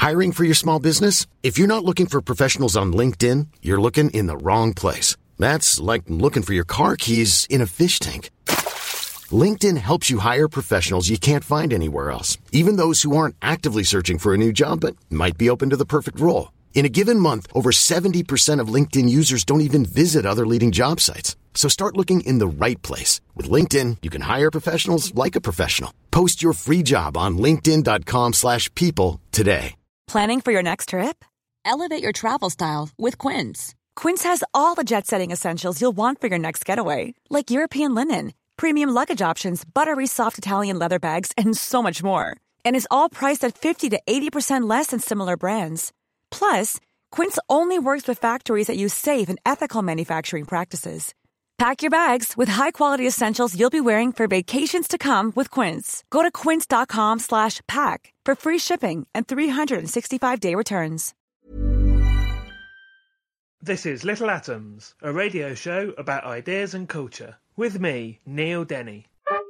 Hiring for your small business? If you're not looking for professionals on LinkedIn, you're looking in the wrong place. That's like looking for your car keys in a fish tank. LinkedIn helps you hire professionals you can't find anywhere else, even those who aren't actively searching for a new job but might be open to the perfect role. In a given month, over 70% of LinkedIn users don't even visit other leading job sites. So start looking in the right place. With LinkedIn, you can hire professionals like a professional. Post your free job on linkedin.com/people today. Planning for your next trip? Elevate your travel style with Quince. Quince has all the jet-setting essentials you'll want for your next getaway, like European linen, premium luggage options, buttery soft Italian leather bags, and so much more. And is all priced at 50 to 80% less than similar brands. Plus, Quince only works with factories that use safe and ethical manufacturing practices. Pack your bags with high-quality essentials you'll be wearing for vacations to come with Quince. Go to quince.com/pack for free shipping and 365-day returns. This is Little Atoms, a radio show about ideas and culture. With me, Neil Denny.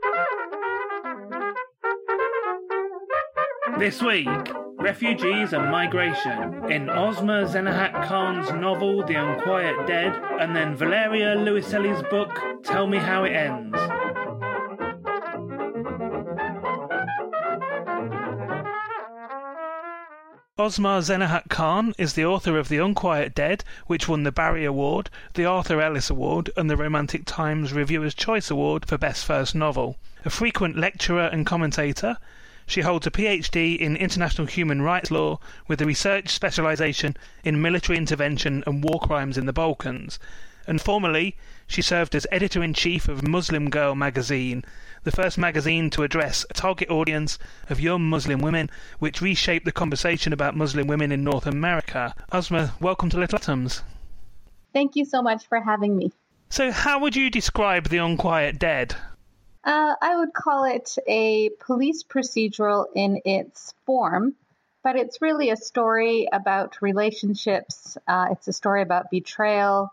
This week, refugees and migration in Ozma Zenahat Khan's novel The Unquiet Dead, and then Valeria Luiselli's book Tell Me How It Ends. Ozma Zenahat Khan is the author of The Unquiet Dead, which won the Barry Award, the Arthur Ellis Award, and the Romantic Times Reviewer's Choice Award for Best First Novel. A frequent lecturer and commentator, she holds a PhD in International Human Rights Law with a research specialisation in military intervention and war crimes in the Balkans. And formerly, she served as editor-in-chief of Muslim Girl magazine, the first magazine to address a target audience of young Muslim women, which reshaped the conversation about Muslim women in North America. Ozma, welcome to Little Atoms. Thank you so much for having me. So how would you describe The Unquiet Dead? I would call it a police procedural in its form, but it's really a story about relationships. It's a story about betrayal,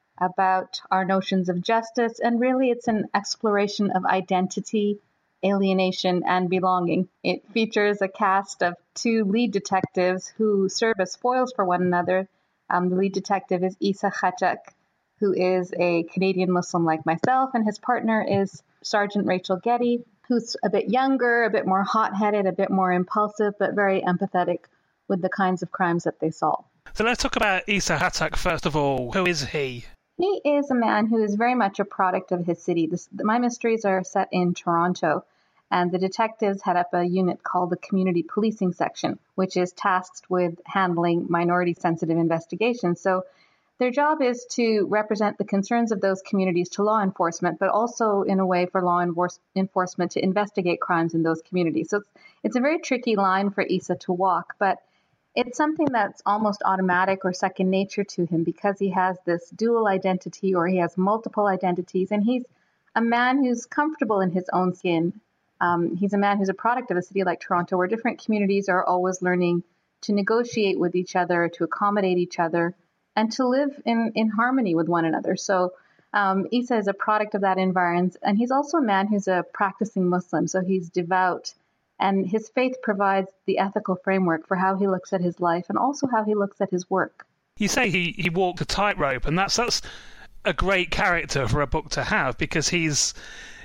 about our notions of justice, and really it's an exploration of identity, alienation, and belonging. It features a cast of two lead detectives who serve as foils for one another. The lead detective is Issa Khachak, who is a Canadian Muslim like myself, and his partner is Sergeant Rachel Getty, who's a bit younger, a bit more hot-headed, a bit more impulsive, but very empathetic with the kinds of crimes that they solve. So let's talk about Issa Khachak first of all. Who is he? He is a man who is very much a product of his city. My mysteries are set in Toronto, and the detectives head up a unit called the Community Policing Section, which is tasked with handling minority-sensitive investigations. So their job is to represent the concerns of those communities to law enforcement, but also in a way for law enforcement to investigate crimes in those communities. So it's a very tricky line for Issa to walk, but it's something that's almost automatic or second nature to him because he has this dual identity, or he has multiple identities, and he's a man who's comfortable in his own skin. He's a man who's a product of a city like Toronto, where different communities are always learning to negotiate with each other, to accommodate each other, and to live in harmony with one another. So Issa is a product of that environment, and he's also a man who's a practicing Muslim, so he's devout, and his faith provides the ethical framework for how he looks at his life and also how he looks at his work. You say he walked a tightrope, and that's a great character for a book to have, because he's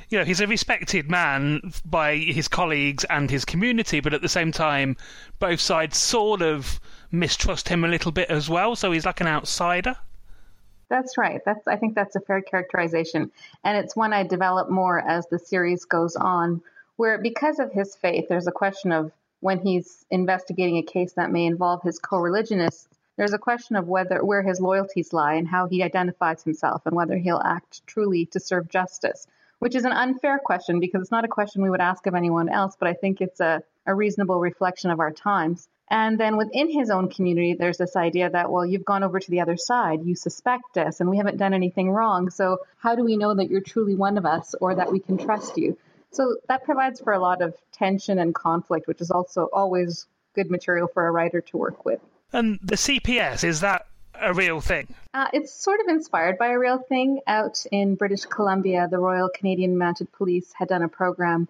a respected man by his colleagues and his community, but at the same time, both sides sort of mistrust him a little bit as well, so he's like an outsider. That's right. I think that's a fair characterization, and it's one I develop more as the series goes on, where because of his faith, there's a question of when he's investigating a case that may involve his co-religionists, there's a question of where his loyalties lie and how he identifies himself and whether he'll act truly to serve justice, which is an unfair question because it's not a question we would ask of anyone else, but I think it's a reasonable reflection of our times. And then within his own community, there's this idea that, well, you've gone over to the other side, you suspect us, and we haven't done anything wrong, so how do we know that you're truly one of us or that we can trust you? So that provides for a lot of tension and conflict, which is also always good material for a writer to work with. And the CPS, is that a real thing? It's sort of inspired by a real thing. Out in British Columbia, the Royal Canadian Mounted Police had done a program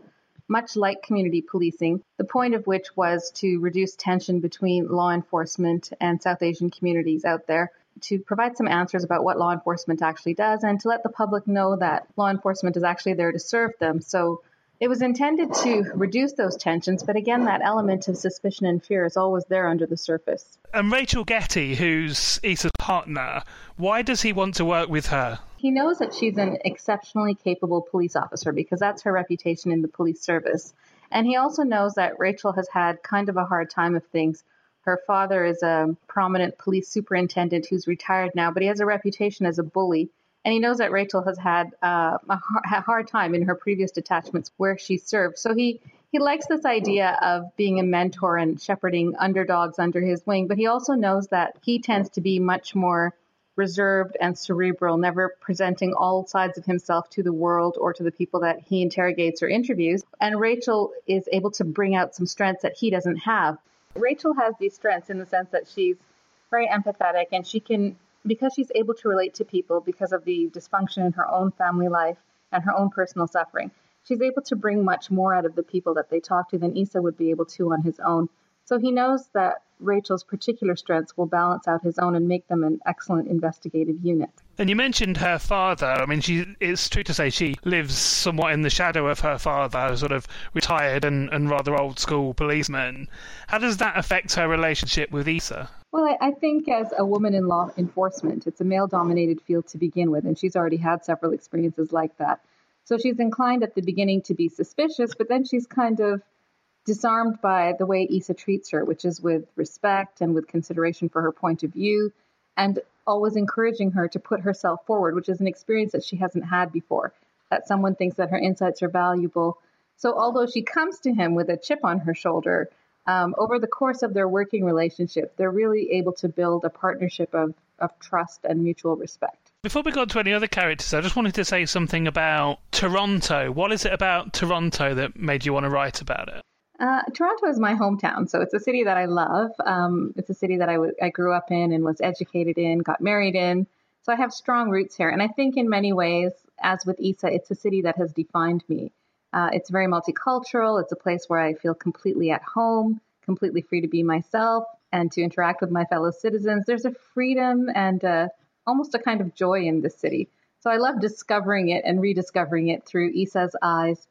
much like community policing, the point of which was to reduce tension between law enforcement and South Asian communities out there, to provide some answers about what law enforcement actually does, and to let the public know that law enforcement is actually there to serve them. So it was intended to reduce those tensions, but again, that element of suspicion and fear is always there under the surface. And Rachel Getty, who's Issa's partner, why does he want to work with her? He knows that she's an exceptionally capable police officer because that's her reputation in the police service. And he also knows that Rachel has had kind of a hard time of things. Her father is a prominent police superintendent who's retired now, but he has a reputation as a bully. And he knows that Rachel has had a hard time in her previous detachments where she served. So he likes this idea of being a mentor and shepherding underdogs under his wing. But he also knows that he tends to be much more reserved and cerebral, never presenting all sides of himself to the world or to the people that he interrogates or interviews. And Rachel is able to bring out some strengths that he doesn't have. Rachel has these strengths in the sense that she's very empathetic, and she can, because she's able to relate to people because of the dysfunction in her own family life and her own personal suffering, she's able to bring much more out of the people that they talk to than Issa would be able to on his own. So he knows that Rachel's particular strengths will balance out his own and make them an excellent investigative unit. And you mentioned her father. I mean, it's true to say she lives somewhat in the shadow of her father, sort of retired and rather old school policeman. How does that affect her relationship with Issa? Well, I think as a woman in law enforcement, it's a male-dominated field to begin with, and she's already had several experiences like that. So she's inclined at the beginning to be suspicious, but then she's kind of disarmed by the way Issa treats her, which is with respect and with consideration for her point of view, and always encouraging her to put herself forward, which is an experience that she hasn't had before, that someone thinks that her insights are valuable. So although she comes to him with a chip on her shoulder, over the course of their working relationship, they're really able to build a partnership of trust and mutual respect. Before we go on to any other characters, I just wanted to say something about Toronto. What is it about Toronto that made you want to write about it? Toronto is my hometown, so it's a city that I love. It's a city that I grew up in and was educated in, got married in. So I have strong roots here. And I think in many ways, as with Issa, it's a city that has defined me. It's very multicultural. It's a place where I feel completely at home, completely free to be myself and to interact with my fellow citizens. There's a freedom and almost a kind of joy in this city. So I love discovering it and rediscovering it through Issa's eyes.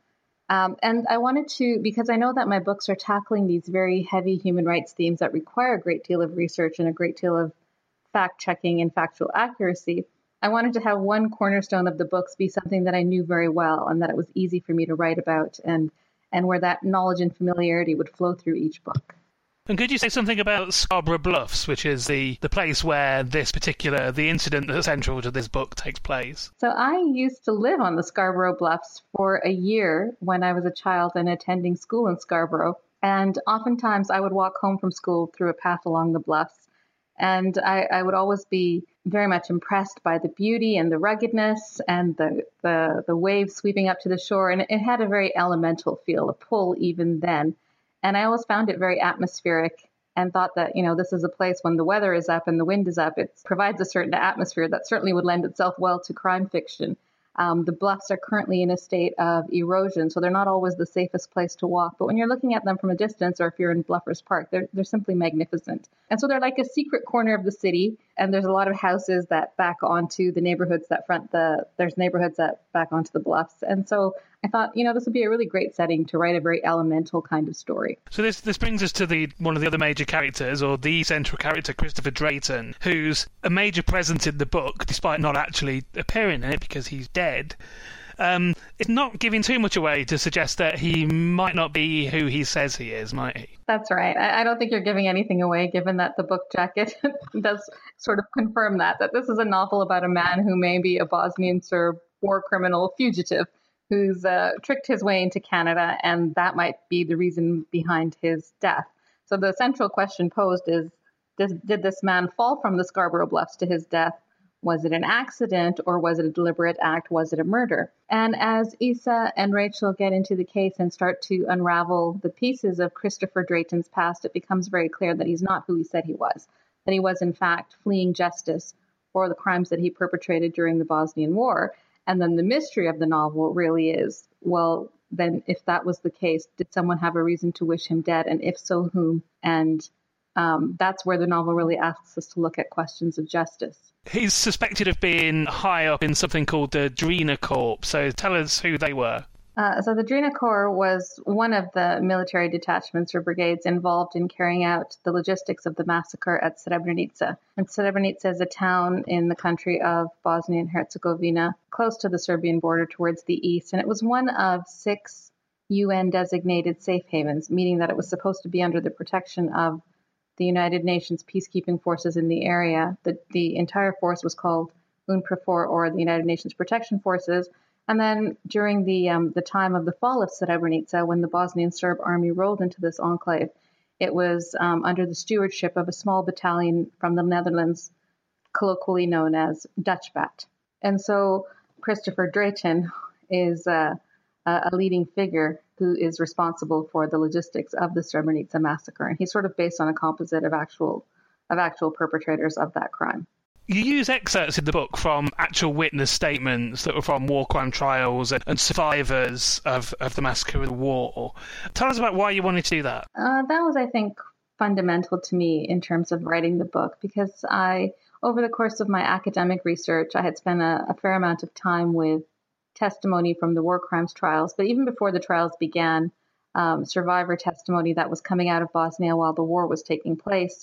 And I wanted to, because I know that my books are tackling these very heavy human rights themes that require a great deal of research and a great deal of fact-checking and factual accuracy, I wanted to have one cornerstone of the books be something that I knew very well and that it was easy for me to write about and where that knowledge and familiarity would flow through each book. And could you say something about Scarborough Bluffs, which is the place where the incident that's central to this book takes place? So I used to live on the Scarborough Bluffs for a year when I was a child and attending school in Scarborough. And oftentimes I would walk home from school through a path along the bluffs. And I would always be very much impressed by the beauty and the ruggedness and the waves sweeping up to the shore. And it had a very elemental feel, a pull even then. And I always found it very atmospheric and thought that, this is a place when the weather is up and the wind is up, it provides a certain atmosphere that certainly would lend itself well to crime fiction. The bluffs are currently in a state of erosion, so they're not always the safest place to walk. But when you're looking at them from a distance, or if you're in Bluffers Park, they're simply magnificent. And so they're like a secret corner of the city, and there's a lot of houses that back onto the neighborhoods there's neighborhoods that back onto the bluffs. And so I thought, this would be a really great setting to write a very elemental kind of story. So this brings us to one of the other major characters, or the central character, Christopher Drayton, who's a major presence in the book, despite not actually appearing in it because he's dead. It's not giving too much away to suggest that he might not be who he says he is, might he? That's right. I don't think you're giving anything away, given that the book jacket does sort of confirm that this is a novel about a man who may be a Bosnian Serb war criminal fugitive who's tricked his way into Canada, and that might be the reason behind his death. So the central question posed is, did this man fall from the Scarborough Bluffs to his death? Was it an accident, or was it a deliberate act? Was it a murder? And as Issa and Rachel get into the case and start to unravel the pieces of Christopher Drayton's past, it becomes very clear that he's not who he said he was, that he was in fact fleeing justice for the crimes that he perpetrated during the Bosnian War. And then the mystery of the novel really is, well, then if that was the case, did someone have a reason to wish him dead? And if so, whom? And that's where the novel really asks us to look at questions of justice. He's suspected of being high up in something called the Drina Corps. So tell us who they were. So the Drina Corps was one of the military detachments or brigades involved in carrying out the logistics of the massacre at Srebrenica. And Srebrenica is a town in the country of Bosnia and Herzegovina, close to the Serbian border towards the east. And it was one of 6 UN-designated safe havens, meaning that it was supposed to be under the protection of the United Nations peacekeeping forces in the area. The entire force was called UNPROFOR, or the United Nations Protection Forces. And then during the time of the fall of Srebrenica, when the Bosnian Serb army rolled into this enclave, it was under the stewardship of a small battalion from the Netherlands, colloquially known as Dutchbat. And so Christopher Drayton is a leading figure who is responsible for the logistics of the Srebrenica massacre. And he's sort of based on a composite of actual perpetrators of that crime. You use excerpts in the book from actual witness statements that were from war crime trials and survivors of the massacre of the war. Tell us about why you wanted to do that. That was, I think, fundamental to me in terms of writing the book, because over the course of my academic research, I had spent a fair amount of time with testimony from the war crimes trials. But even before the trials began, survivor testimony that was coming out of Bosnia while the war was taking place.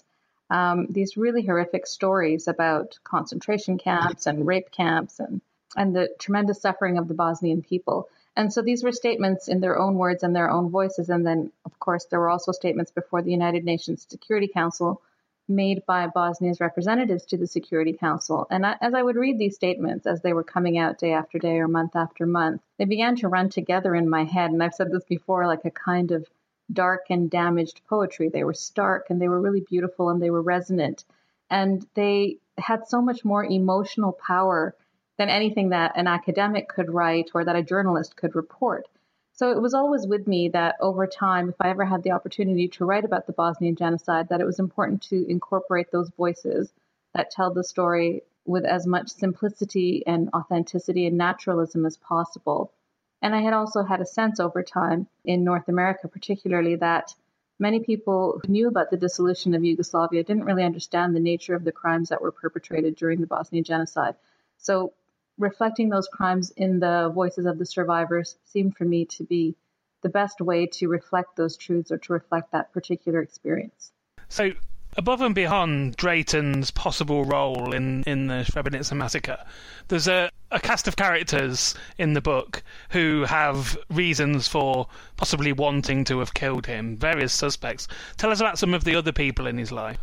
These really horrific stories about concentration camps and rape camps and the tremendous suffering of the Bosnian people. And so these were statements in their own words and their own voices. And then, of course, there were also statements before the United Nations Security Council made by Bosnia's representatives to the Security Council. And as I would read these statements, as they were coming out day after day or month after month, they began to run together in my head. And I've said this before, like a kind of dark and damaged poetry. They were stark and they were really beautiful and they were resonant. And they had so much more emotional power than anything that an academic could write or that a journalist could report. So it was always with me that over time, if I ever had the opportunity to write about the Bosnian genocide, that it was important to incorporate those voices that tell the story with as much simplicity and authenticity and naturalism as possible. And I had also had a sense over time in North America, particularly, that many people who knew about the dissolution of Yugoslavia didn't really understand the nature of the crimes that were perpetrated during the Bosnian genocide. So reflecting those crimes in the voices of the survivors seemed for me to be the best way to reflect those truths or to reflect that particular experience. So above and beyond Drayton's possible role in the Srebrenica massacre, there's a cast of characters in the book who have reasons for possibly wanting to have killed him, various suspects. Tell us about some of the other people in his life.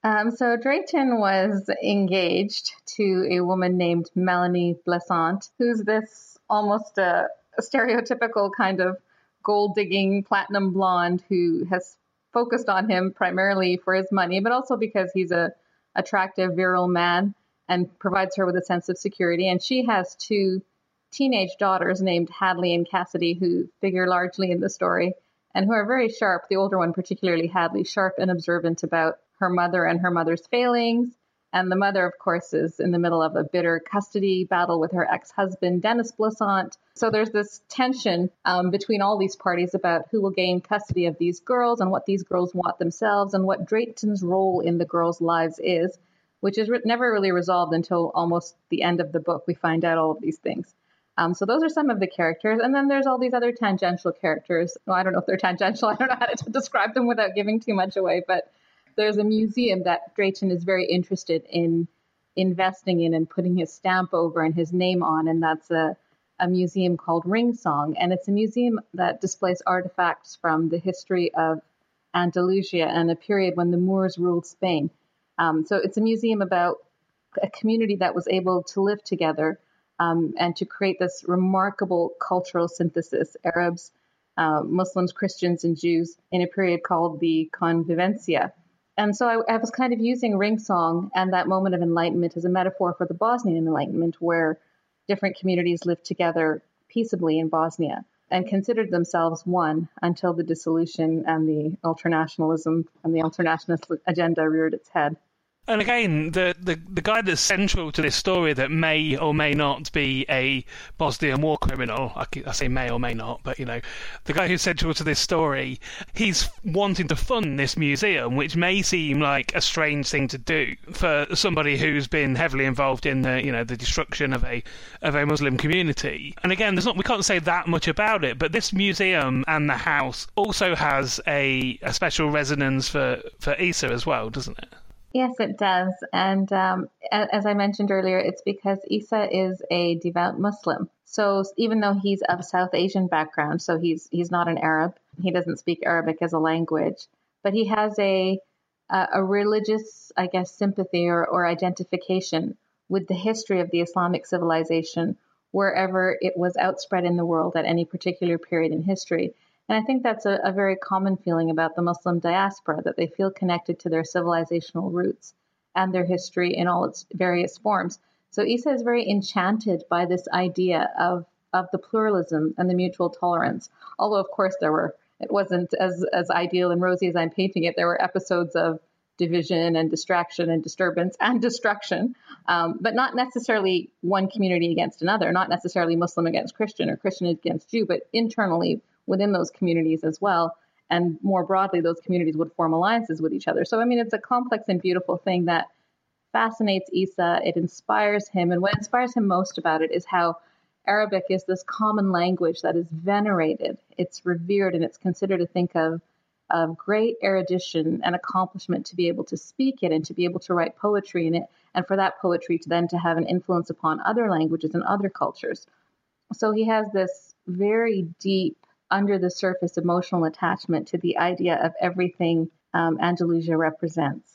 So Drayton was engaged to a woman named Melanie Blessant, who's this almost a stereotypical kind of gold-digging platinum blonde who has focused on him primarily for his money, but also because he's a attractive, virile man and provides her with a sense of security. And she has 2 teenage daughters named Hadley and Cassidy, who figure largely in the story and who are very sharp, the older one particularly, Hadley, sharp and observant about her mother and her mother's failings. And the mother, of course, is in the middle of a bitter custody battle with her ex-husband, Dennis Blessant. So there's this tension between all these parties about who will gain custody of these girls and what these girls want themselves and what Drayton's role in the girls' lives is, which is never really resolved until almost the end of the book. We find out all of these things. So those are some of the characters. And then there's all these other tangential characters. Well, I don't know if they're tangential. I don't know how to describe them without giving too much away, but there's a museum that Drayton is very interested in investing in and putting his stamp over and his name on, and that's a museum called Ring Song. And it's a museum that displays artifacts from the history of Andalusia and a period when the Moors ruled Spain. So it's a museum about a community that was able to live together and to create this remarkable cultural synthesis, Arabs, Muslims, Christians, and Jews, in a period called the Convivencia. And so I was kind of using Ring Song and that moment of enlightenment as a metaphor for the Bosnian Enlightenment, where different communities lived together peaceably in Bosnia and considered themselves one until the dissolution and the ultranationalism and the ultranationalist agenda reared its head. And again, the guy that's central to this story that may or may not be a Bosnian war criminal, I say may or may not, but, the guy who's central to this story, he's wanting to fund this museum, which may seem like a strange thing to do for somebody who's been heavily involved in the destruction of a Muslim community. And again, we can't say that much about it, but this museum and the house also has a special resonance for Isa as well, doesn't it? Yes, it does. And as I mentioned earlier, it's because Isa is a devout Muslim. So even though he's of South Asian background, so he's not an Arab, he doesn't speak Arabic as a language, but he has a religious, I guess, sympathy or identification with the history of the Islamic civilization wherever it was outspread in the world at any particular period in history. And I think that's a very common feeling about the Muslim diaspora, that they feel connected to their civilizational roots and their history in all its various forms. So Isa is very enchanted by this idea of the pluralism and the mutual tolerance. Although, of course, it wasn't as ideal and rosy as I'm painting it. There were episodes of division and distraction and disturbance and destruction, but not necessarily one community against another, not necessarily Muslim against Christian or Christian against Jew, but internally within those communities as well. And more broadly, those communities would form alliances with each other. So, I mean, it's a complex and beautiful thing that fascinates Isa. It inspires him. And what inspires him most about it is how Arabic is this common language that is venerated, it's revered, and it's considered a think of great erudition and accomplishment to be able to speak it and to be able to write poetry in it, and for that poetry to then to have an influence upon other languages and other cultures. So he has this very deep, under the surface emotional attachment to the idea of everything Andalusia represents.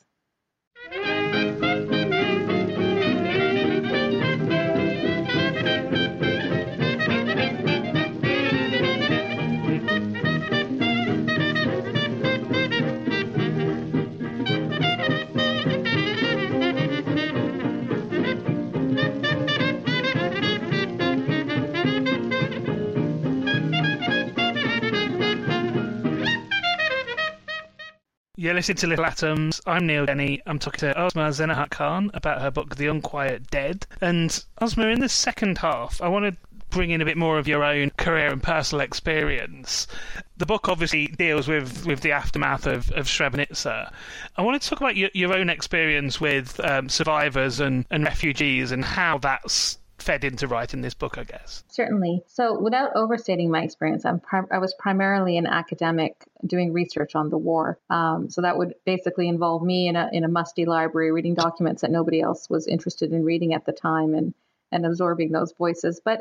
You're listening to Little Atoms. I'm Neil Denny. I'm talking to Ozma Zenahat Khan about her book, The Unquiet Dead. And Ozma, in the second half, I want to bring in a bit more of your own career and personal experience. The book obviously deals with the aftermath of Srebrenica. I want to talk about your own experience with survivors and refugees and how that's fed into writing this book, I guess. Certainly. So without overstating my experience, I was primarily an academic doing research on the war. So that would basically involve me in a musty library reading documents that nobody else was interested in reading at the time and absorbing those voices. But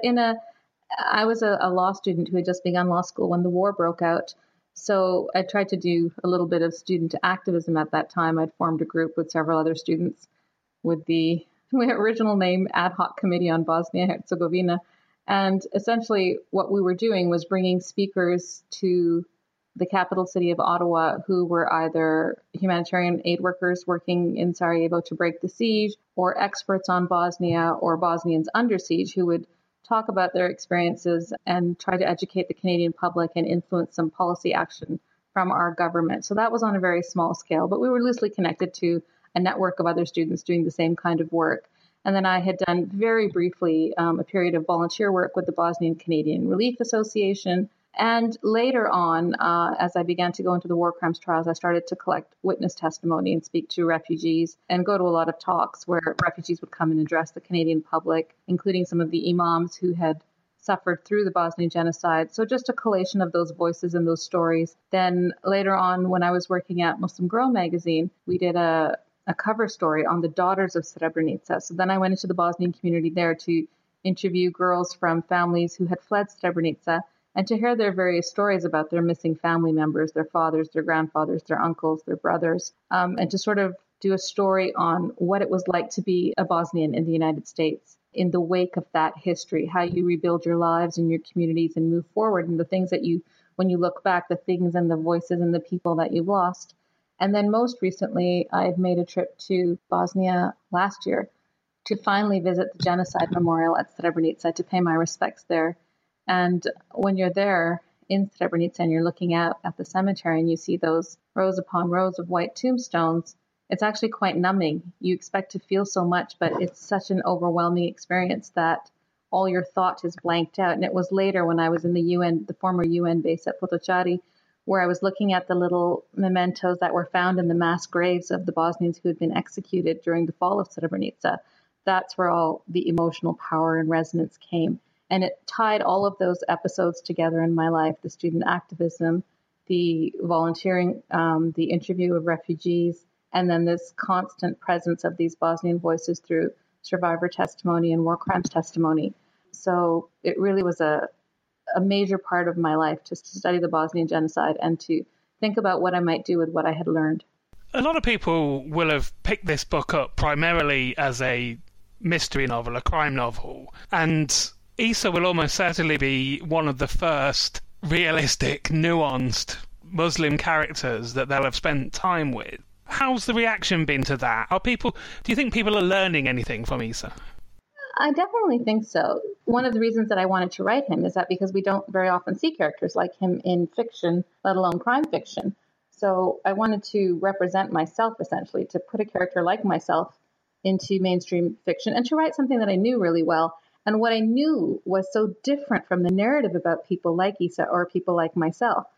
I was a law student who had just begun law school when the war broke out. So I tried to do a little bit of student activism at that time. I'd formed a group with several other students with the original name Ad Hoc Committee on Bosnia-Herzegovina. And essentially what we were doing was bringing speakers to the capital city of Ottawa who were either humanitarian aid workers working in Sarajevo to break the siege, or experts on Bosnia or Bosnians under siege who would talk about their experiences and try to educate the Canadian public and influence some policy action from our government. So that was on a very small scale, but we were loosely connected to a network of other students doing the same kind of work. And then I had done very briefly a period of volunteer work with the Bosnian Canadian Relief Association. And later on, as I began to go into the war crimes trials, I started to collect witness testimony and speak to refugees and go to a lot of talks where refugees would come and address the Canadian public, including some of the imams who had suffered through the Bosnian genocide. So just a collation of those voices and those stories. Then later on, when I was working at Muslim Girl magazine, we did a cover story on the daughters of Srebrenica. So then I went into the Bosnian community there to interview girls from families who had fled Srebrenica and to hear their various stories about their missing family members, their fathers, their grandfathers, their uncles, their brothers, and to sort of do a story on what it was like to be a Bosnian in the United States in the wake of that history, how you rebuild your lives and your communities and move forward, and the things that you, when you look back, the things and the voices and the people that you've lost. And then most recently, I've made a trip to Bosnia last year to finally visit the Genocide Memorial at Srebrenica to pay my respects there. And when you're there in Srebrenica and you're looking out at the cemetery and you see those rows upon rows of white tombstones, it's actually quite numbing. You expect to feel so much, but it's such an overwhelming experience that all your thought is blanked out. And it was later when I was in the UN, the former UN base at Potocari, where I was looking at the little mementos that were found in the mass graves of the Bosnians who had been executed during the fall of Srebrenica. That's where all the emotional power and resonance came. And it tied all of those episodes together in my life, the student activism, the volunteering, the interview of refugees, and then this constant presence of these Bosnian voices through survivor testimony and war crimes testimony. So it really was a major part of my life to study the Bosnian genocide and to think about what I might do with what I had learned. A lot of people will have picked this book up primarily as a mystery novel, a crime novel, and Issa will almost certainly be one of the first realistic, nuanced Muslim characters that they'll have spent time with. How's the reaction been to that? Do you think people are learning anything from Issa? I definitely think so. One of the reasons that I wanted to write him is that because we don't very often see characters like him in fiction, let alone crime fiction. So I wanted to represent myself, essentially, to put a character like myself into mainstream fiction and to write something that I knew really well. And what I knew was so different from the narrative about people like Issa or people like myself.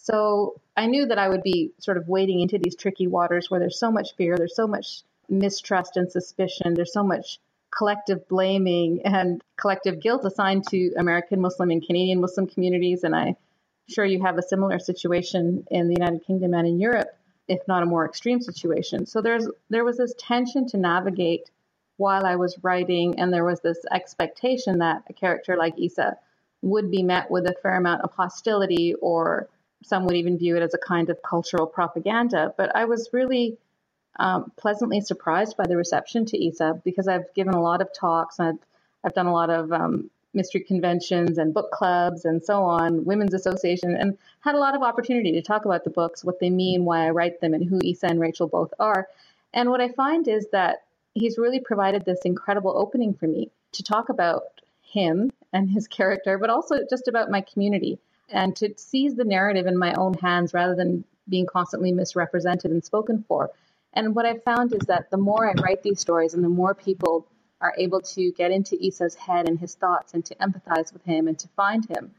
So I knew that I would be sort of wading into these tricky waters where there's so much fear, there's so much mistrust and suspicion, there's so much collective blaming and collective guilt assigned to American Muslim and Canadian Muslim communities. And I'm sure you have a similar situation in the United Kingdom and in Europe, if not a more extreme situation. So there was this tension to navigate while I was writing, and there was this expectation that a character like Issa would be met with a fair amount of hostility, or some would even view it as a kind of cultural propaganda. But I was really pleasantly surprised by the reception to Issa, because I've given a lot of talks, and I've done a lot of mystery conventions and book clubs and so on, women's association, and had a lot of opportunity to talk about the books, what they mean, why I write them, and who Issa and Rachel both are. And what I find is that he's really provided this incredible opening for me to talk about him and his character, but also just about my community, and to seize the narrative in my own hands rather than being constantly misrepresented and spoken for. And what I've found is that the more I write these stories and the more people are able to get into Issa's head and his thoughts and to empathize with him and to find him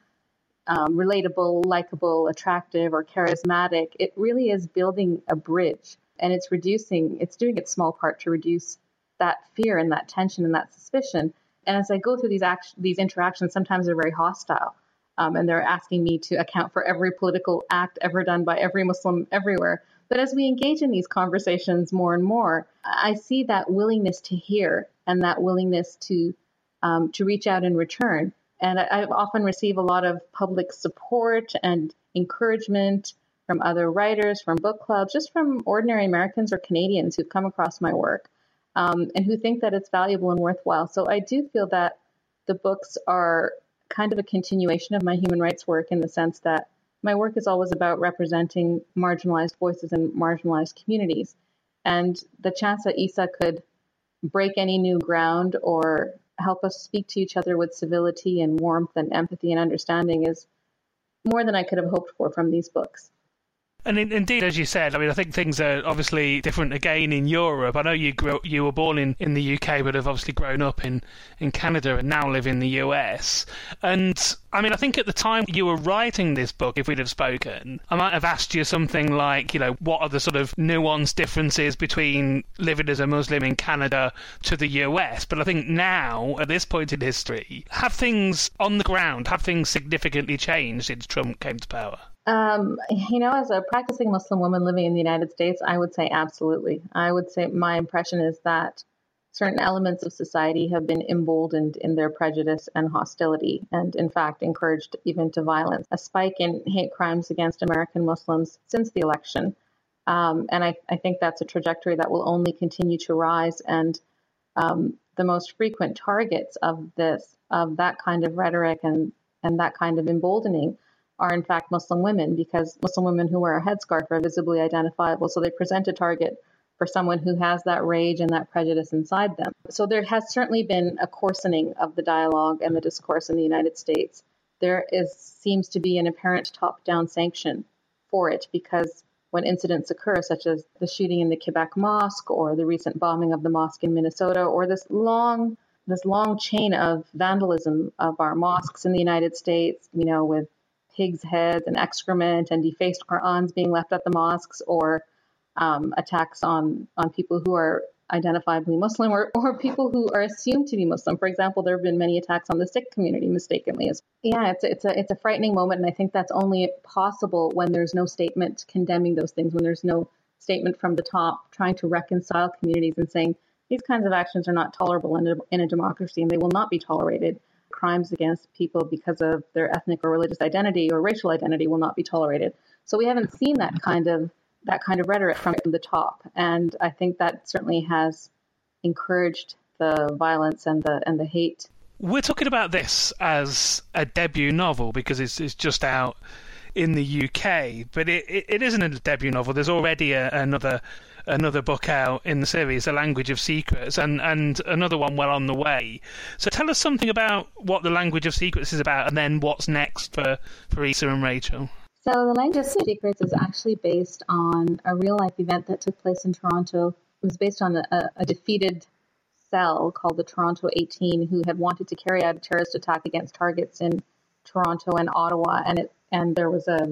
relatable, likable, attractive, or charismatic, it really is building a bridge. And it's doing its small part to reduce that fear and that tension and that suspicion. And as I go through these interactions, sometimes they're very hostile. And they're asking me to account for every political act ever done by every Muslim everywhere. But as we engage in these conversations more and more, I see that willingness to hear and that willingness to reach out in return. And I often receive a lot of public support and encouragement from other writers, from book clubs, just from ordinary Americans or Canadians who've come across my work and who think that it's valuable and worthwhile. So I do feel that the books are kind of a continuation of my human rights work, in the sense that my work is always about representing marginalized voices and marginalized communities. And the chance that Issa could break any new ground or help us speak to each other with civility and warmth and empathy and understanding is more than I could have hoped for from these books. And indeed, as you said, I think things are obviously different again in Europe. I know you were born in the UK, but have obviously grown up in Canada and now live in the US. And I think at the time you were writing this book, if we'd have spoken, I might have asked you something like, what are the sort of nuanced differences between living as a Muslim in Canada to the US? But I think now, at this point in history, have things on the ground, have things significantly changed since Trump came to power? As a practicing Muslim woman living in the United States, I would say absolutely. I would say my impression is that certain elements of society have been emboldened in their prejudice and hostility, and in fact encouraged even to violence. A spike in hate crimes against American Muslims since the election. And I think that's a trajectory that will only continue to rise. And the most frequent targets of that kind of rhetoric and that kind of emboldening are in fact Muslim women, because Muslim women who wear a headscarf are visibly identifiable. So they present a target for someone who has that rage and that prejudice inside them. So there has certainly been a coarsening of the dialogue and the discourse in the United States. There seems to be an apparent top-down sanction for it, because when incidents occur, such as the shooting in the Quebec mosque or the recent bombing of the mosque in Minnesota, or this long chain of vandalism of our mosques in the United States, with pigs' heads and excrement and defaced Qur'ans being left at the mosques, or attacks on people who are identifiably Muslim or people who are assumed to be Muslim. For example, there have been many attacks on the Sikh community mistakenly. It's a frightening moment, and I think that's only possible when there's no statement condemning those things, when there's no statement from the top trying to reconcile communities and saying these kinds of actions are not tolerable in a democracy, and they will not be tolerated. Crimes against people because of their ethnic or religious identity or racial identity will not be tolerated. So we haven't seen that kind of rhetoric from the top, and I think that certainly has encouraged the violence and the hate. We're talking about this as a debut novel because it's just out in the UK, but it isn't a debut novel. There's already another book out in the series, A Language of Secrets, and another one well on the way. So tell us something about what The Language of Secrets is about, and then what's next for Isa and Rachel. So The Language of Secrets is actually based on a real-life event that took place in Toronto. It was based on a defeated cell called the Toronto 18 who had wanted to carry out a terrorist attack against targets in Toronto and Ottawa, and there was a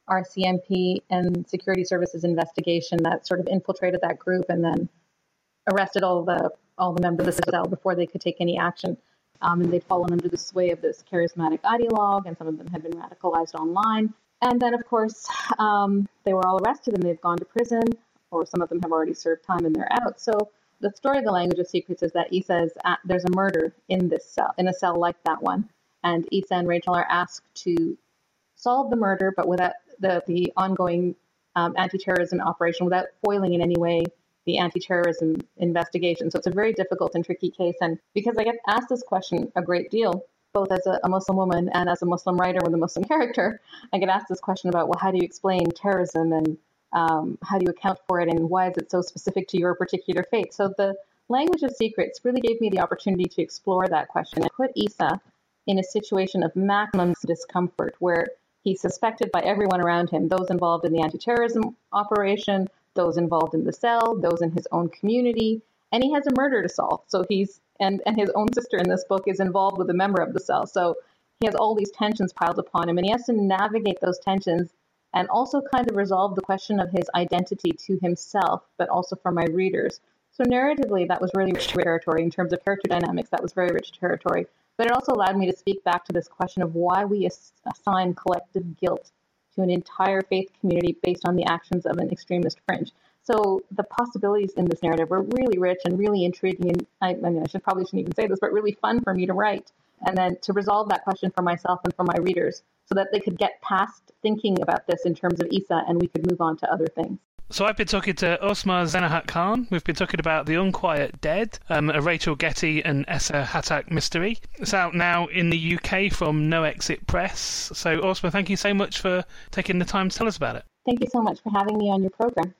RCMP and Security Services investigation that sort of infiltrated that group and then arrested all the members of the cell before they could take any action. And they'd fallen under the sway of this charismatic ideologue, and some of them had been radicalized online. And then, of course, they were all arrested and they've gone to prison, or some of them have already served time and they're out. So the story of The Language of Secrets is that Isa there's a murder in this cell, in a cell like that one. And Isa and Rachel are asked to solve the murder, but without the ongoing anti-terrorism operation, without foiling in any way the anti-terrorism investigation. So it's a very difficult and tricky case. And because I get asked this question a great deal, both as a Muslim woman and as a Muslim writer with a Muslim character, I get asked this question about, well, how do you explain terrorism and how do you account for it and why is it so specific to your particular faith? So The Language of Secrets really gave me the opportunity to explore that question and put Isa in a situation of maximum discomfort where he's suspected by everyone around him, those involved in the anti-terrorism operation, those involved in the cell, those in his own community, and he has a murder to solve. So and his own sister in this book is involved with a member of the cell. So he has all these tensions piled upon him, and he has to navigate those tensions and also kind of resolve the question of his identity to himself, but also for my readers. So narratively, that was really rich territory. In terms of character dynamics, that was very rich territory. But it also allowed me to speak back to this question of why we assign collective guilt to an entire faith community based on the actions of an extremist fringe. So the possibilities in this narrative were really rich and really intriguing. And I shouldn't even say this, but really fun for me to write. And then to resolve that question for myself and for my readers so that they could get past thinking about this in terms of Isa and we could move on to other things. So I've been talking to Osma Zenahat Khan. We've been talking about The Unquiet Dead, a Rachel Getty and Essa Hatak mystery. It's out now in the UK from No Exit Press. So Osma, thank you so much for taking the time to tell us about it. Thank you so much for having me on your program.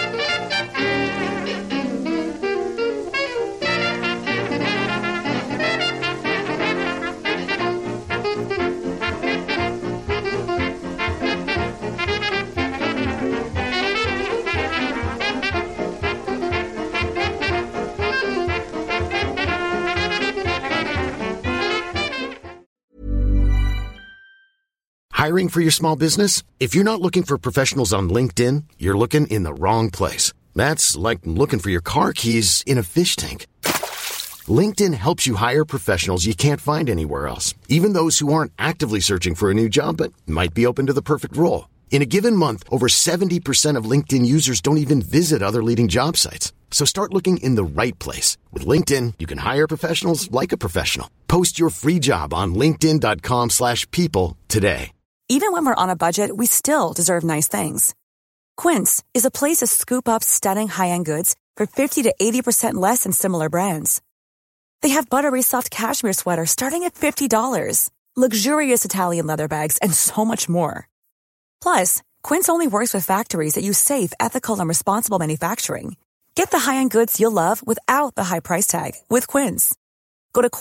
Hiring for your small business? If you're not looking for professionals on LinkedIn, you're looking in the wrong place. That's like looking for your car keys in a fish tank. LinkedIn helps you hire professionals you can't find anywhere else, even those who aren't actively searching for a new job but might be open to the perfect role. In a given month, over 70% of LinkedIn users don't even visit other leading job sites. So start looking in the right place. With LinkedIn, you can hire professionals like a professional. Post your free job on linkedin.com/people today. Even when we're on a budget, we still deserve nice things. Quince is a place to scoop up stunning high-end goods for 50 to 80% less than similar brands. They have buttery soft cashmere sweaters starting at $50, luxurious Italian leather bags, and so much more. Plus, Quince only works with factories that use safe, ethical, and responsible manufacturing. Get the high-end goods you'll love without the high price tag with Quince. Go to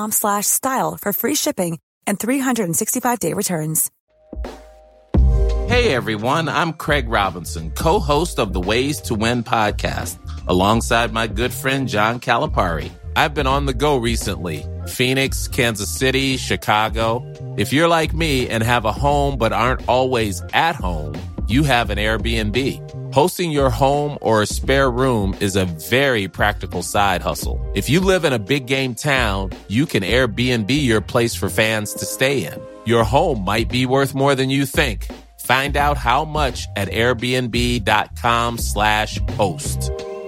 quince.com/style for free shipping and 365-day returns. Hey everyone, I'm Craig Robinson, co-host of the Ways to Win podcast, alongside my good friend John Calipari. I've been on the go recently. Phoenix, Kansas City, Chicago. If you're like me and have a home but aren't always at home, you have an Airbnb. Hosting your home or a spare room is a very practical side hustle. If you live in a big game town, you can Airbnb your place for fans to stay in. Your home might be worth more than you think. Find out how much at airbnb.com/host.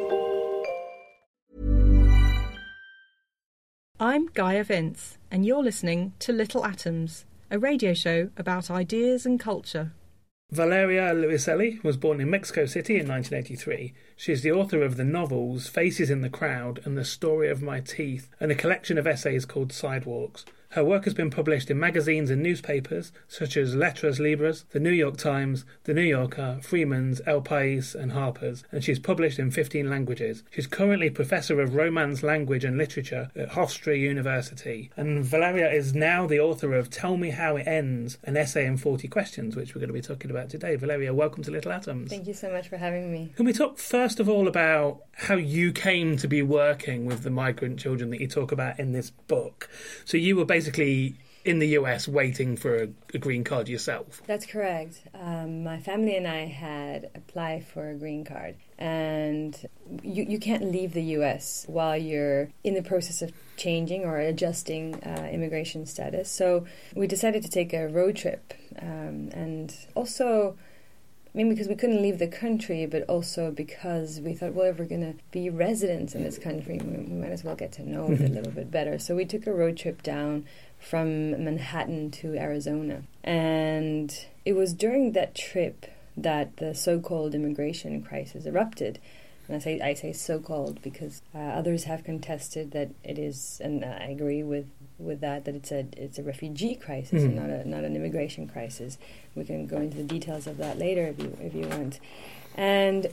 I'm Gaia Vince, and you're listening to Little Atoms, a radio show about ideas and culture. Valeria Luiselli was born in Mexico City in 1983. She is the author of the novels Faces in the Crowd and The Story of My Teeth, and a collection of essays called Sidewalks. Her work has been published in magazines and newspapers such as Letras Libres, The New York Times, The New Yorker, Freeman's, El País and Harper's, and she's published in 15 languages. She's currently Professor of Romance, Language and Literature at Hofstra University, and Valeria is now the author of Tell Me How It Ends, an essay in 40 questions, which we're going to be talking about today. Valeria, welcome to Little Atoms. Thank you so much for having me. Can we talk first of all about how you came to be working with the migrant children that you talk about in this book? So you were basically in the US waiting for a green card yourself. That's correct. My family and I had applied for a green card, and you can't leave the US while you're in the process of changing or adjusting immigration status. So we decided to take a road trip, and also because we couldn't leave the country, but also because we thought, well, if we're going to be residents in this country, we might as well get to know it a little bit better. So we took a road trip down from Manhattan to Arizona. And it was during that trip that the so-called immigration crisis erupted. And I say so-called because others have contested that it is, and I agree with that it's a refugee crisis and not an immigration crisis. We can go into the details of that later if you want. And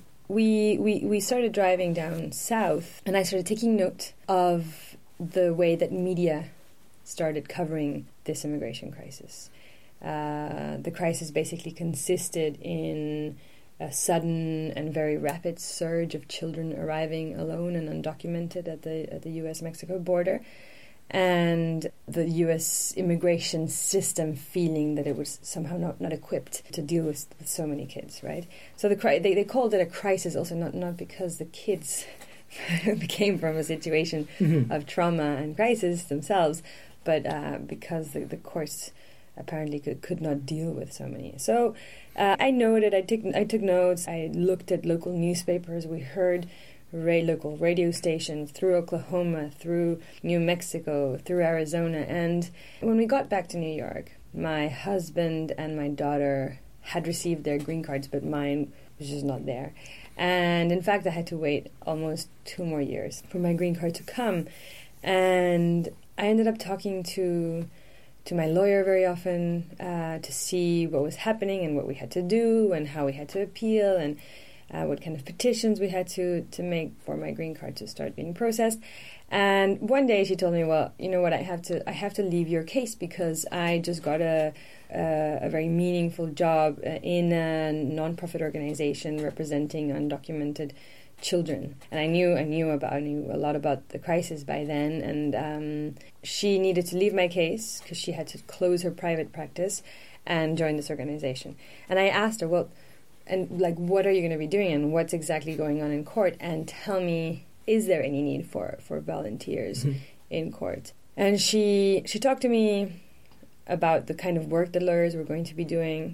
we started driving down south, and I started taking note of the way that media started covering this immigration crisis. The crisis basically consisted in a sudden and very rapid surge of children arriving alone and undocumented at the U.S.-Mexico border, and the U.S. immigration system feeling that it was somehow not equipped to deal with so many kids, right? So they called it a crisis also not because the kids came from a situation of trauma and crisis themselves, but because the courts apparently could not deal with so many. So I noted, I took notes, I looked at local newspapers, we heard local radio stations through Oklahoma, through New Mexico, through Arizona. And when we got back to New York, my husband and my daughter had received their green cards, but mine was just not there. And in fact, I had to wait almost 2 more years for my green card to come. And I ended up talking to my lawyer very often to see what was happening and what we had to do and how we had to appeal and what kind of petitions we had to make for my green card to start being processed. And one day she told me, well, you know what, I have to leave your case because I just got a very meaningful job in a non-profit organization representing undocumented children. And I knew a lot about the crisis by then, and she needed to leave my case because she had to close her private practice and join this organization. And I asked her, well, and what are you going to be doing and what's exactly going on in court, and tell me, is there any need for volunteers in court? And she talked to me about the kind of work that lawyers were going to be doing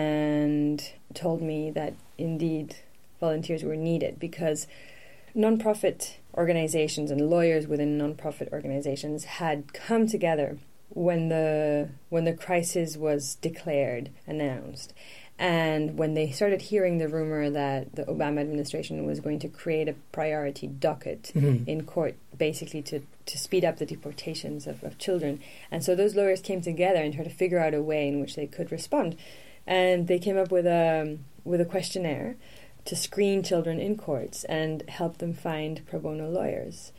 and told me that indeed volunteers were needed because nonprofit organizations and lawyers within nonprofit organizations had come together when the crisis was announced. And when they started hearing the rumor that the Obama administration was going to create a priority docket in court, basically to speed up the deportations of children. And so those lawyers came together and tried to figure out a way in which they could respond. And they came up with a questionnaire to screen children in courts and help them find pro bono lawyers.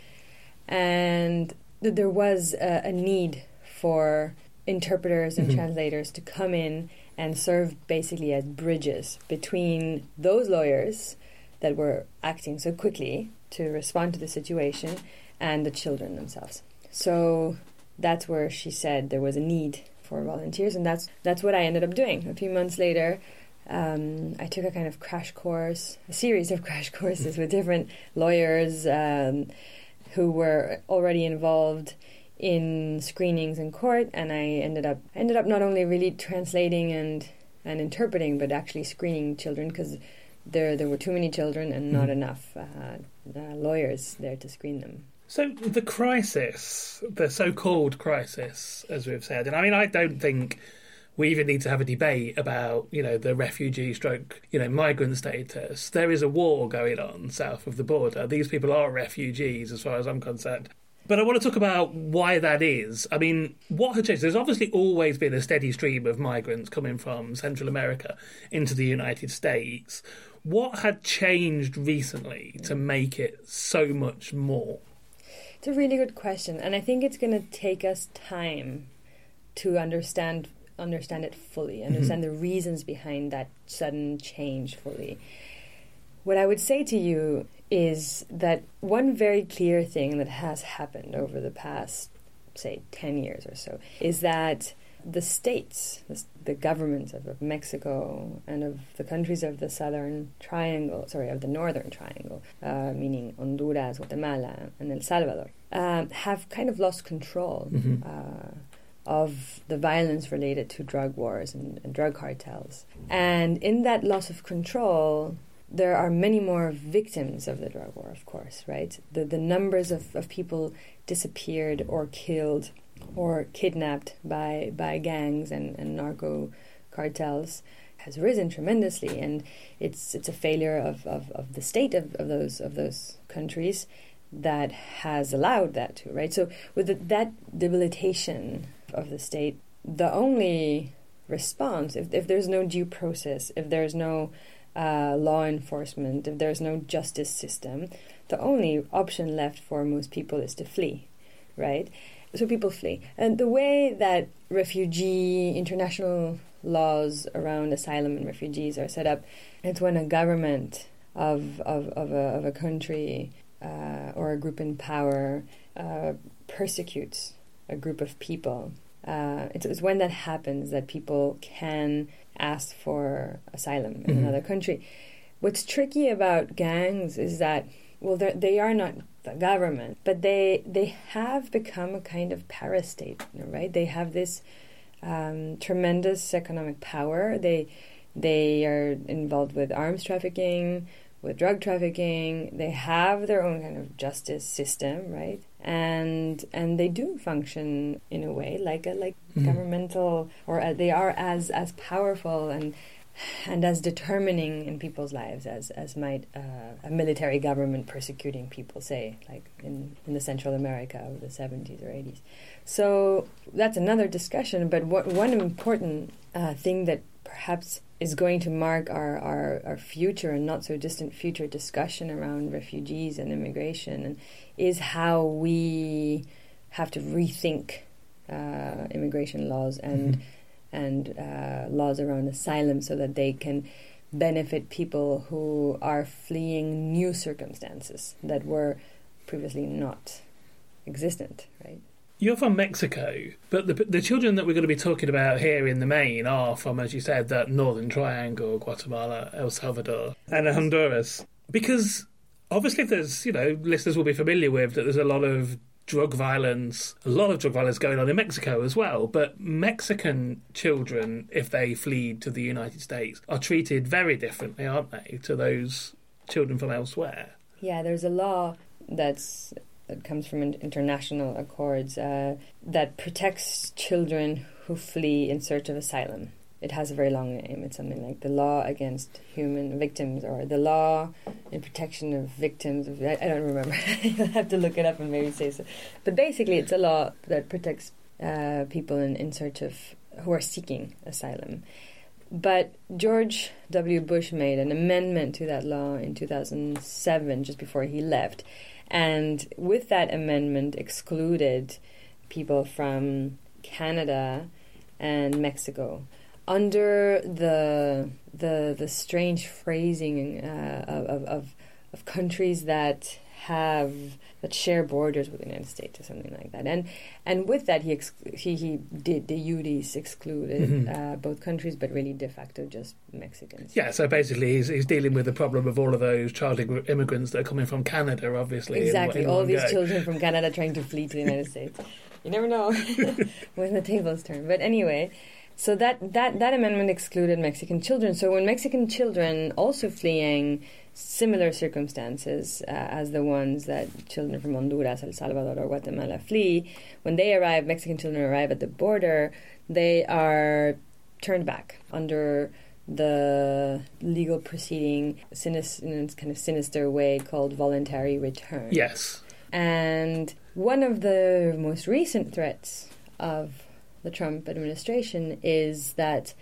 And there was a need for interpreters and translators to come in and served basically as bridges between those lawyers that were acting so quickly to respond to the situation and the children themselves. So that's where she said there was a need for volunteers, and that's what I ended up doing. A few months later, I took a kind of a series of crash courses with different lawyers who were already involved in screenings in court, and I ended up not only really translating and interpreting, but actually screening children, because there were too many children and not enough lawyers there to screen them. So the crisis, the so-called crisis, as we've said, and I mean, I don't think we even need to have a debate about, the refugee migrant status. There is a war going on south of the border. These people are refugees, as far as I'm concerned. But I want to talk about why that is. I mean, what had changed? There's obviously always been a steady stream of migrants coming from Central America into the United States. What had changed recently to make it so much more? It's a really good question, and I think it's going to take us time to understand it fully, understand the reasons behind that sudden change fully. What I would say to you is that one very clear thing that has happened over the past, say, 10 years or so, is that the states, the governments of Mexico and of the countries of the Northern Triangle, meaning Honduras, Guatemala, and El Salvador, have kind of lost control of the violence related to drug wars and drug cartels. And in that loss of control, there are many more victims of the drug war, of course, right? The numbers of people disappeared or killed or kidnapped by gangs and narco cartels has risen tremendously, and it's a failure of the state of those countries that has allowed that to, right? So with that debilitation of the state, the only response, if there's no due process, if there's no law enforcement, if there's no justice system, the only option left for most people is to flee, right? So people flee. And the way that international laws around asylum and refugees are set up, it's when a government of a country or a group in power persecutes a group of people. It's when that happens that people can ask for asylum in another country. What's tricky about gangs is that, well, they are not the government, but they have become a kind of parastate, right? They have this tremendous economic power. They are involved with arms trafficking, with drug trafficking. They have their own kind of justice system, right? And they do function in a way like governmental, or they are as powerful and as determining in people's lives as might a military government persecuting people, say, like in the Central America of the 70s or 80s. So that's another discussion, but one important thing that perhaps is going to mark our future and not so distant future discussion around refugees and immigration and is how we have to rethink immigration laws and laws around asylum so that they can benefit people who are fleeing new circumstances that were previously not existent, right? You're from Mexico, but the children that we're going to be talking about here in the main are from, as you said, that Northern Triangle, Guatemala, El Salvador, and Honduras. Because obviously there's, listeners will be familiar with that there's a lot of drug violence going on in Mexico as well. But Mexican children, if they flee to the United States, are treated very differently, aren't they, to those children from elsewhere? Yeah, there's a law that comes from international accords that protects children who flee in search of asylum. It has a very long name. It's something like the Law Against Human Victims, or the Law in Protection of Victims of... I don't remember. You'll have to look it up and maybe say so. But basically, it's a law that protects people in search of... who are seeking asylum. But George W. Bush made an amendment to that law in 2007, just before he left. And with that amendment excluded people from Canada and Mexico under the strange phrasing of countries that share borders with the United States or something like that, and with that he did de iuris excluded both countries, but really de facto just Mexicans. Yeah, so basically he's dealing with the problem of all of those child immigrants that are coming from Canada, obviously. Exactly, all these children from Canada trying to flee to the United States. You never know when the tables turn. But anyway, so that amendment excluded Mexican children. So when Mexican children also fleeing similar circumstances as the ones that children from Honduras, El Salvador, or Guatemala flee, when they arrive, Mexican children arrive at the border, they are turned back under the legal proceeding in a kind of sinister way called voluntary return. Yes. And one of the most recent threats of the Trump administration is that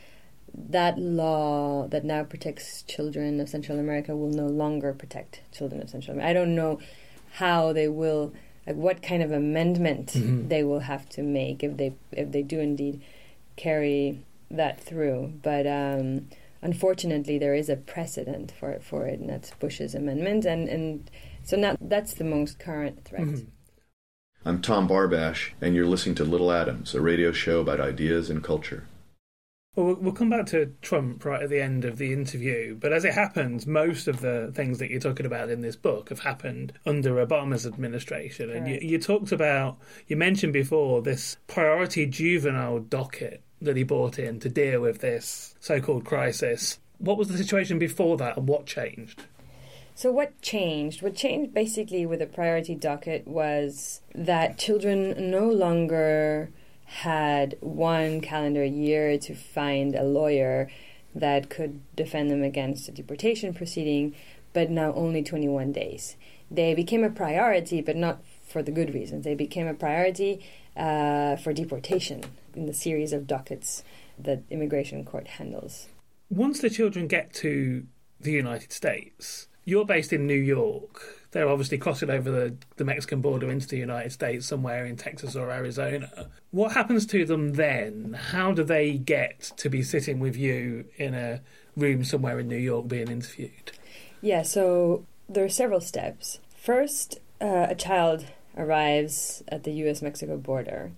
law that now protects children of Central America will no longer protect children of Central America. I don't know how they will, like what kind of amendment they will have to make if they do indeed carry that through. But unfortunately, there is a precedent for it, and that's Bush's amendment, and so now that's the most current threat. I'm Tom Barbash, and you're listening to Little Atoms, a radio show about ideas and culture. Well, we'll come back to Trump right at the end of the interview, but as it happens, most of the things that you're talking about in this book have happened under Obama's administration. And you mentioned before this priority juvenile docket that he brought in to deal with this so-called crisis. What was the situation before that, and what changed? So what changed? What changed basically with the priority docket was that children no longer had one calendar year to find a lawyer that could defend them against a deportation proceeding, but now only 21 days. They became a priority, but not for the good reasons. They became a priority for deportation in the series of dockets that immigration court handles. Once the children get to the United States, you're based in New York. They're obviously crossing over the Mexican border into the United States somewhere in Texas or Arizona. What happens to them then? How do they get to be sitting with you in a room somewhere in New York being interviewed? Yeah, so there are several steps. First, a child arrives at the U.S.-Mexico border.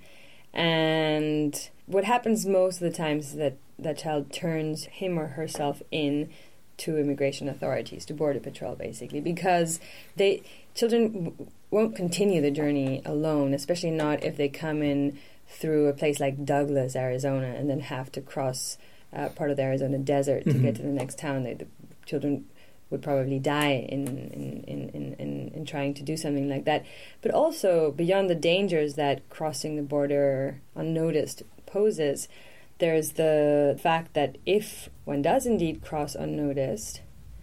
And what happens most of the times is that that child turns him or herself in to immigration authorities, to Border Patrol, basically, because children won't continue the journey alone, especially not if they come in through a place like Douglas, Arizona, and then have to cross part of the Arizona desert to get to the next town. The children would probably die in trying to do something like that. But also, beyond the dangers that crossing the border unnoticed poses, there's the fact that if one does indeed cross unnoticed,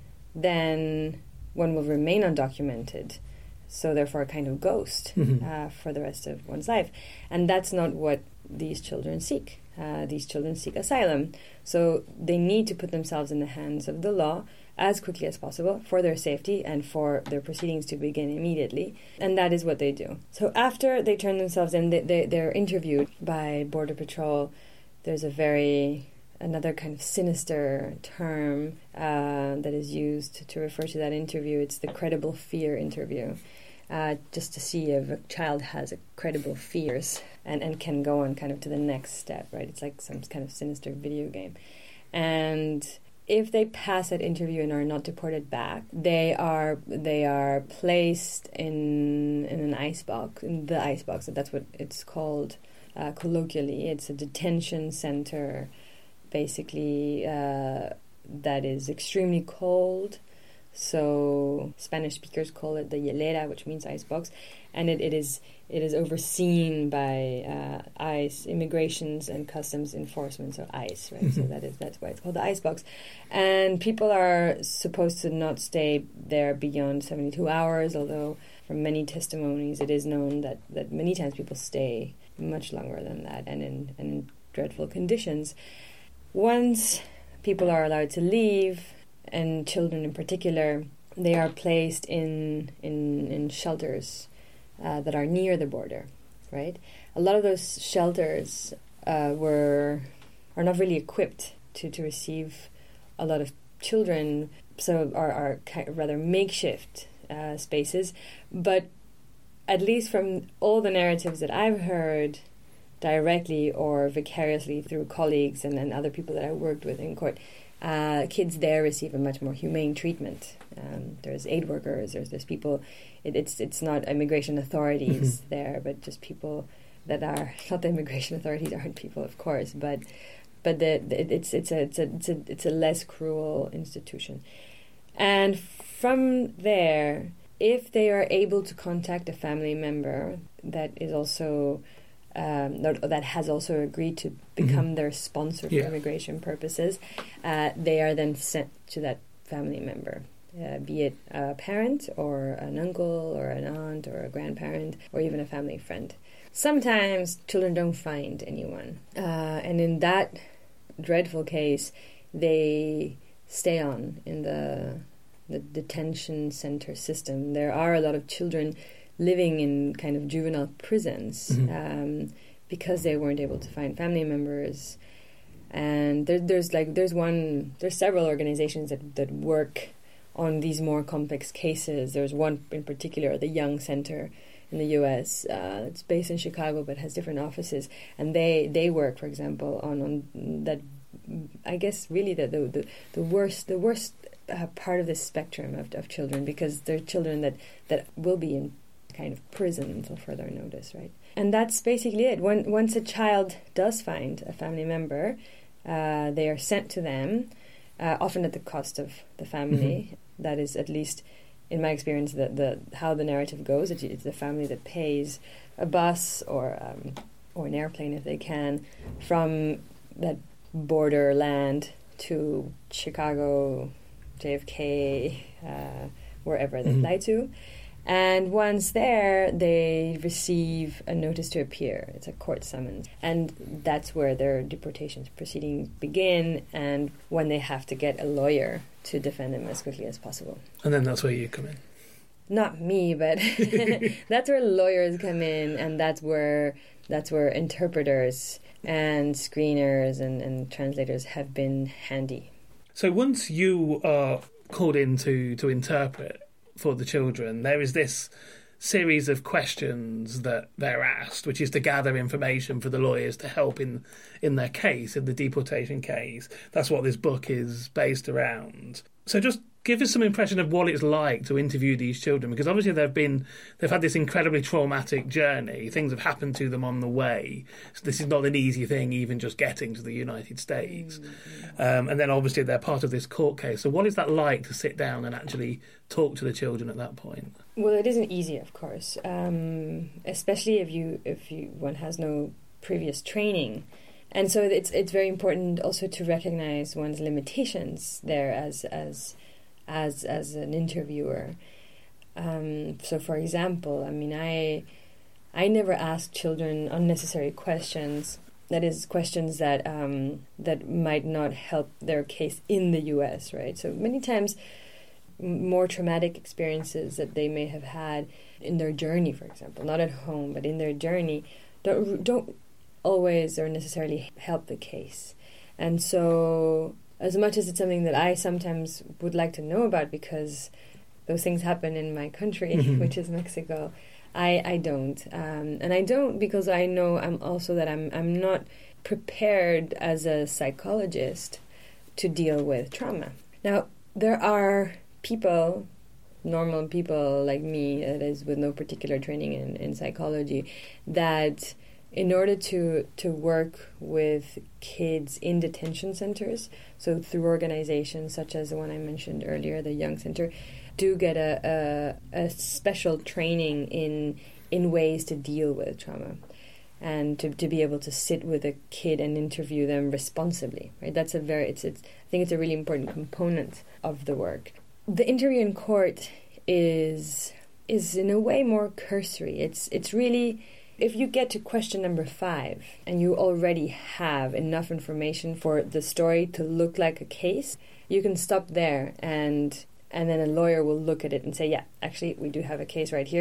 then one will remain undocumented, so therefore a kind of ghost for the rest of one's life. And that's not what these children seek. These children seek asylum. So they need to put themselves in the hands of the law as quickly as possible for their safety and for their proceedings to begin immediately. And that is what they do. So after they turn themselves in, they're interviewed by Border Patrol. There's another kind of sinister term that is used to refer to that interview. It's the credible fear interview, just to see if a child has credible fears and can go on kind of to the next step, right? It's like some kind of sinister video game. And if they pass that interview and are not deported back, they are placed in an icebox, in the icebox. That's what it's called colloquially. It's a detention center, basically, that is extremely cold. So Spanish speakers call it the hielera, which means icebox, and it is overseen by ICE, Immigrations and Customs Enforcement, so ICE, right? So that's why it's called the icebox. And people are supposed to not stay there beyond 72 hours, although from many testimonies it is known that many times people stay much longer than that and in dreadful conditions. Once people are allowed to leave, and children in particular, they are placed in shelters that are near the border, right? A lot of those shelters are are not really equipped to receive a lot of children, so are rather makeshift spaces. But at least from all the narratives that I've heard directly or vicariously through colleagues and other people that I worked with in court, kids there receive a much more humane treatment. There's aid workers, there's people, it's not immigration authorities there, but just people that are, not the immigration authorities aren't people, of course, but it's a less cruel institution. And from there, if they are able to contact a family member that is also that has also agreed to become their sponsor for immigration purposes, they are then sent to that family member, be it a parent or an uncle or an aunt or a grandparent or even a family friend. Sometimes children don't find anyone, and in that dreadful case, they stay on in the detention center system. There are a lot of children living in kind of juvenile prisons because they weren't able to find family members. And there's several organizations that work on these more complex cases. There's one in particular, the Young Center in the U.S. It's based in Chicago but has different offices, and they work, for example, on that. I guess really the worst part of the spectrum of children, because they're children that will be in kind of prison until further notice, right? And that's basically it. Once a child does find a family member, they are sent to them, often at the cost of the family. That is, at least in my experience, how the narrative goes. It's the family that pays a bus or an airplane, if they can, from that borderland to Chicago, JFK, wherever they fly to. And once there, they receive a notice to appear. It's a court summons. And that's where their deportation proceedings begin, and when they have to get a lawyer to defend them as quickly as possible. And then that's where you come in. Not me, but that's where lawyers come in, and that's where interpreters and screeners and translators have been handy. So once you are called in to interpret for the children, there is this series of questions that they're asked, which is to gather information for the lawyers to help in their case, in the deportation case. That's what this book is based around. So just give us some impression of what it's like to interview these children, because obviously they've had this incredibly traumatic journey. Things have happened to them on the way. So this is not an easy thing, even just getting to the United States. And then obviously they're part of this court case. So what is that like to sit down and actually talk to the children at that point? Well, it isn't easy, of course, especially if one has no previous training. And so it's very important also to recognize one's limitations there as an interviewer. So, for example, I mean, I never ask children unnecessary questions. That is, questions that might not help their case in the U.S., right? So many times, more traumatic experiences that they may have had in their journey, for example, not at home, but in their journey, don't always or necessarily help the case. And so, as much as it's something that I sometimes would like to know about, because those things happen in my country, which is Mexico, I don't. And I don't because I know I'm not prepared as a psychologist to deal with trauma. Now, there are people, normal people like me, that is with no particular training in psychology, that in order to work with kids in detention centers, so through organizations such as the one I mentioned earlier, the Young Center, do get a special training in ways to deal with trauma and to be able to sit with a kid and interview them responsibly, right? That's I think it's a really important component of the work. The interview in court is in a way more cursory. It's really, if you get to question number 5 and you already have enough information for the story to look like a case, you can stop there and then a lawyer will look at it and say, yeah, actually, we do have a case right here.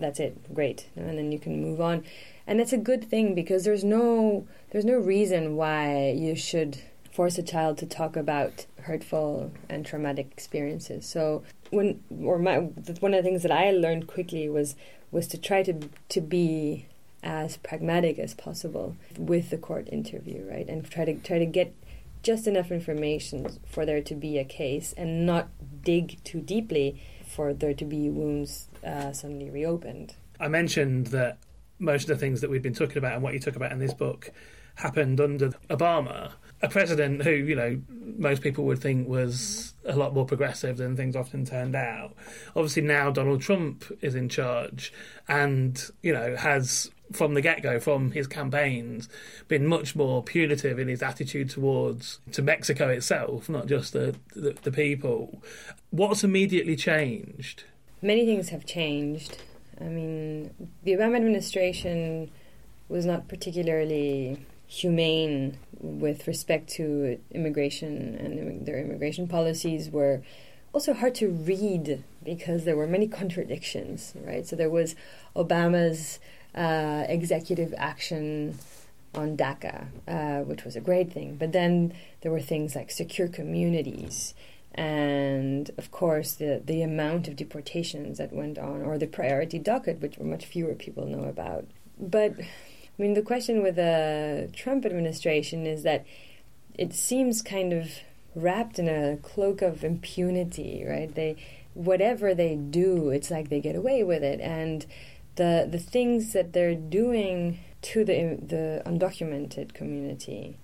that's it, great, and then you can move on. And it's a good thing, because there's no reason why you should force a child to talk about hurtful and traumatic experiences. So one of the things that I learned quickly was to try to be as pragmatic as possible with the court interview, right? And try to get just enough information for there to be a case, and not dig too deeply for there to be wounds suddenly reopened. I mentioned that most of the things that we've been talking about and what you talk about in this book happened under Obama, a president who, most people would think was a lot more progressive than things often turned out. Obviously now Donald Trump is in charge and, has, from the get-go, from his campaigns, been much more punitive in his attitude to Mexico itself, not just the people. What's immediately changed? Many things have changed. I mean, the Obama administration was not particularly humane with respect to immigration, and their immigration policies were also hard to read because there were many contradictions, right? So there was Obama's executive action on DACA, which was a great thing, but then there were things like secure communities, and of course the amount of deportations that went on, or the priority docket, which much fewer people know about. But I mean, the question with the Trump administration is that it seems kind of wrapped in a cloak of impunity, right? Whatever they do, it's like they get away with it, and the things that they're doing to the undocumented community,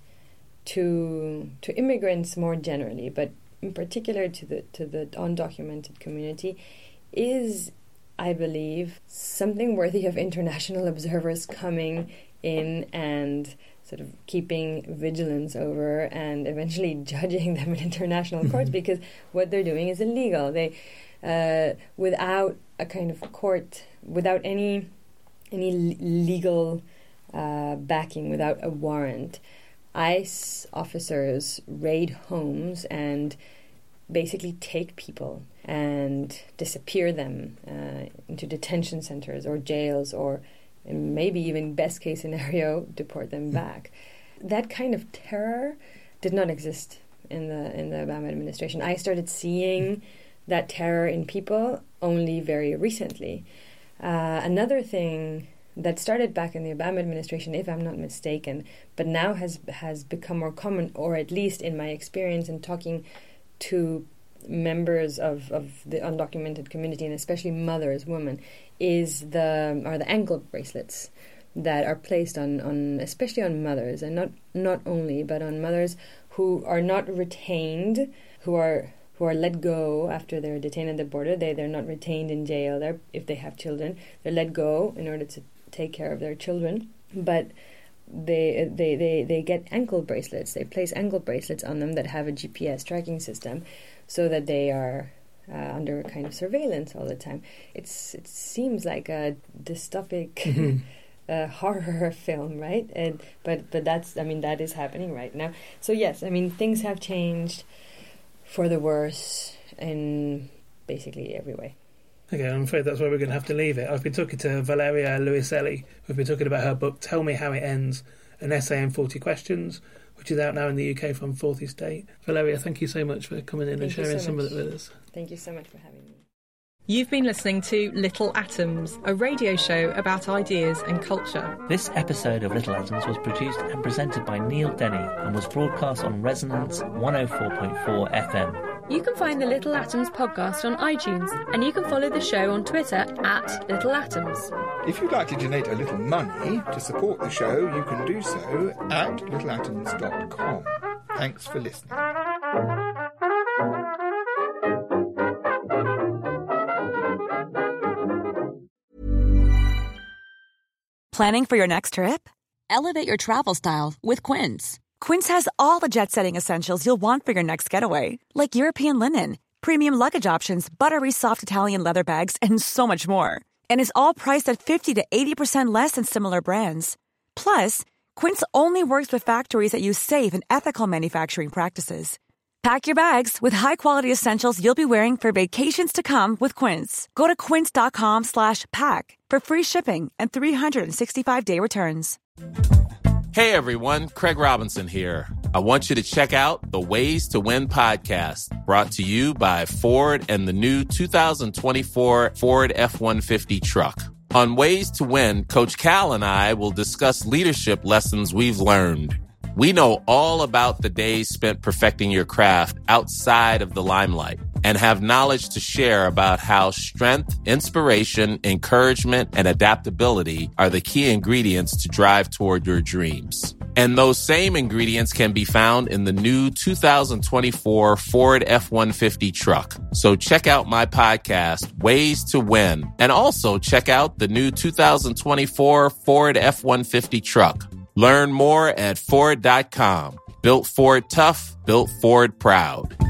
to immigrants more generally, but in particular to the undocumented community, is, I believe, something worthy of international observers coming in and sort of keeping vigilance over and eventually judging them in international courts, because what they're doing is illegal. They, without a kind of court, without any legal backing, without a warrant, ICE officers raid homes and basically take people and disappear them into detention centers or jails, or maybe even best case scenario, deport them back. That kind of terror did not exist in the Obama administration. I started seeing that terror in people only very recently. Another thing that started back in the Obama administration, if I'm not mistaken, but now has become more common, or at least in my experience in talking to members of the undocumented community, and especially mothers, women, are the ankle bracelets that are placed on especially on mothers, and not only, but on mothers who are not retained, who are let go after they're detained at the border. They're not retained in jail. If they have children, they're let go in order to take care of their children, but they get ankle bracelets. They place ankle bracelets on them that have a GPS tracking system, so that they are under kind of surveillance all the time. It seems like a dystopic horror film, right? But that is happening right now. So yes, I mean, things have changed for the worse in basically every way. Okay, I'm afraid that's where we're going to have to leave it. I've been talking to Valeria Luiselli. We've been talking about her book, Tell Me How It Ends, an essay in 40 questions, which is out now in the UK from Fourth Estate. Valeria, thank you so much for coming in and sharing some of it with us. Thank you so much for having me. You've been listening to Little Atoms, a radio show about ideas and culture. This episode of Little Atoms was produced and presented by Neil Denny and was broadcast on Resonance 104.4 FM. You can find the Little Atoms podcast on iTunes, and you can follow the show on Twitter @Little Atoms. If you'd like to donate a little money to support the show, you can do so at littleatoms.com. Thanks for listening. Planning for your next trip? Elevate your travel style with Quince. Quince has all the jet-setting essentials you'll want for your next getaway, like European linen, premium luggage options, buttery soft Italian leather bags, and so much more. And is all priced at 50 to 80% less than similar brands. Plus, Quince only works with factories that use safe and ethical manufacturing practices. Pack your bags with high-quality essentials you'll be wearing for vacations to come with Quince. Go to quince.com/pack for free shipping and 365-day returns. Hey everyone, Craig Robinson here. I want you to check out the Ways to Win podcast, brought to you by Ford and the new 2024 Ford F-150 truck. On Ways to Win, Coach Cal and I will discuss leadership lessons we've learned. We know all about the days spent perfecting your craft outside of the limelight and have knowledge to share about how strength, inspiration, encouragement, and adaptability are the key ingredients to drive toward your dreams. And those same ingredients can be found in the new 2024 Ford F-150 truck. So check out my podcast, Ways to Win, and also check out the new 2024 Ford F-150 truck. Learn more at Ford.com. Built Ford tough, built Ford proud.